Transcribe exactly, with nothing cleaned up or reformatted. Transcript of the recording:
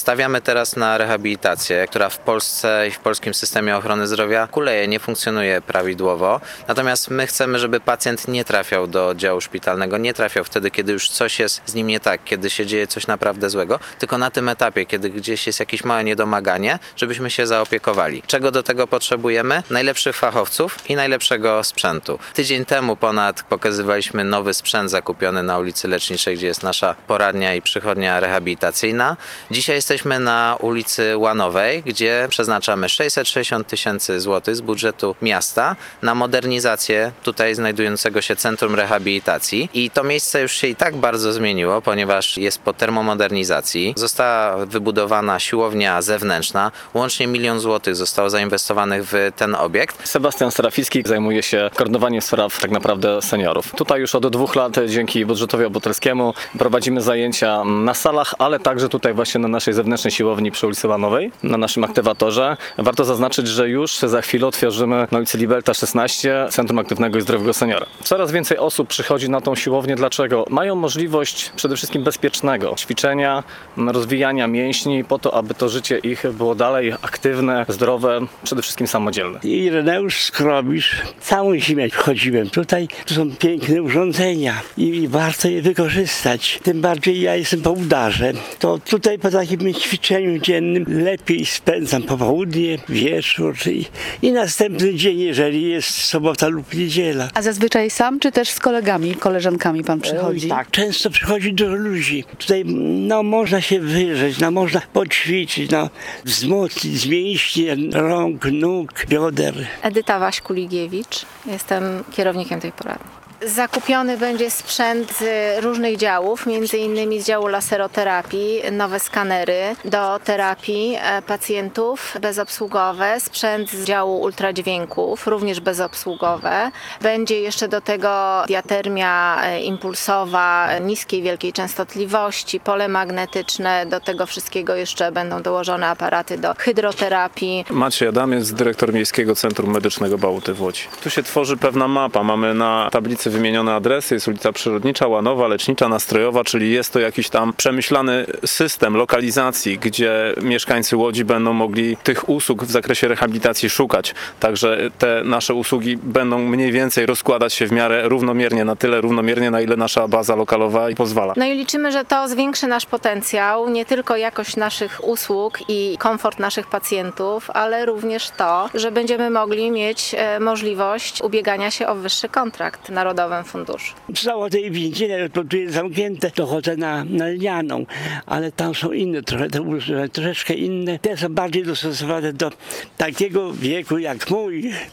Stawiamy teraz na rehabilitację, która w Polsce i w polskim systemie ochrony zdrowia kuleje, nie funkcjonuje prawidłowo. Natomiast my chcemy, żeby pacjent nie trafiał do oddziału szpitalnego, nie trafiał wtedy, kiedy już coś jest z nim nie tak, kiedy się dzieje coś naprawdę złego, tylko na tym etapie, kiedy gdzieś jest jakieś małe niedomaganie, żebyśmy się zaopiekowali. Czego do tego potrzebujemy? Najlepszych fachowców i najlepszego sprzętu. Tydzień temu ponad pokazywaliśmy nowy sprzęt zakupiony na ulicy Leczniczej, gdzie jest nasza poradnia i przychodnia rehabilitacyjna. Dzisiaj jesteśmy na ulicy Łanowej, gdzie przeznaczamy sześćset sześćdziesiąt tysięcy złotych z budżetu miasta na modernizację tutaj znajdującego się centrum rehabilitacji. I to miejsce już się i tak bardzo zmieniło, ponieważ jest po termomodernizacji. Została wybudowana siłownia zewnętrzna. Łącznie milion złotych zostało zainwestowanych w ten obiekt. Sebastian Seraficki zajmuje się koordynowaniem spraw tak naprawdę seniorów. Tutaj już od dwóch lat dzięki budżetowi obywatelskiemu prowadzimy zajęcia na salach, ale także tutaj właśnie na naszej zewnętrznej siłowni przy ulicy Łanowej, na naszym aktywatorze. Warto zaznaczyć, że już za chwilę otworzymy na ulicy Libelta szesnaście Centrum Aktywnego i Zdrowego Seniora. Coraz więcej osób przychodzi na tą siłownię. Dlaczego? Mają możliwość przede wszystkim bezpiecznego ćwiczenia, rozwijania mięśni po to, aby to życie ich było dalej aktywne, zdrowe, przede wszystkim samodzielne. Ireneusz Skrobisz. Całą zimę chodziłem tutaj. To są piękne urządzenia i warto je wykorzystać. Tym bardziej ja jestem po udarze. To tutaj po takim ćwiczeniu dziennym lepiej spędzam popołudnie, wieczór i, i następny dzień, jeżeli jest sobota lub niedziela. A zazwyczaj sam, czy też z kolegami, koleżankami pan przychodzi? Oj, tak, często przychodzi dużo ludzi. Tutaj no, można się wyżyć, no, można poćwiczyć, no, wzmocnić mięśnie rąk, nóg, bioder. Edyta Waśkuligiewicz, jestem kierownikiem tej poradni. Zakupiony będzie sprzęt z różnych działów, między innymi z działu laseroterapii, nowe skanery do terapii pacjentów bezobsługowe, sprzęt z działu ultradźwięków, również bezobsługowe. Będzie jeszcze do tego diatermia impulsowa niskiej, wielkiej częstotliwości, pole magnetyczne, do tego wszystkiego jeszcze będą dołożone aparaty do hydroterapii. Maciej Adamiec, dyrektor Miejskiego Centrum Medycznego Bałty w Łodzi. Tu się tworzy pewna mapa, mamy na tablicy wymienione adresy, jest ulica Przyrodnicza, Łanowa, Lecznicza, Nastrojowa, czyli jest to jakiś tam przemyślany system lokalizacji, gdzie mieszkańcy Łodzi będą mogli tych usług w zakresie rehabilitacji szukać. Także te nasze usługi będą mniej więcej rozkładać się w miarę równomiernie, na tyle równomiernie, na ile nasza baza lokalowa pozwala. No i liczymy, że to zwiększy nasz potencjał, nie tylko jakość naszych usług i komfort naszych pacjentów, ale również to, że będziemy mogli mieć możliwość ubiegania się o wyższy kontrakt narodowy. Funduszu. Całe tej więzienie, to tu jest zamknięte, to chodzę na, na Lnianą, ale tam są inne, trochę, troszeczkę inne. Te są bardziej dostosowane do takiego wieku jak mój.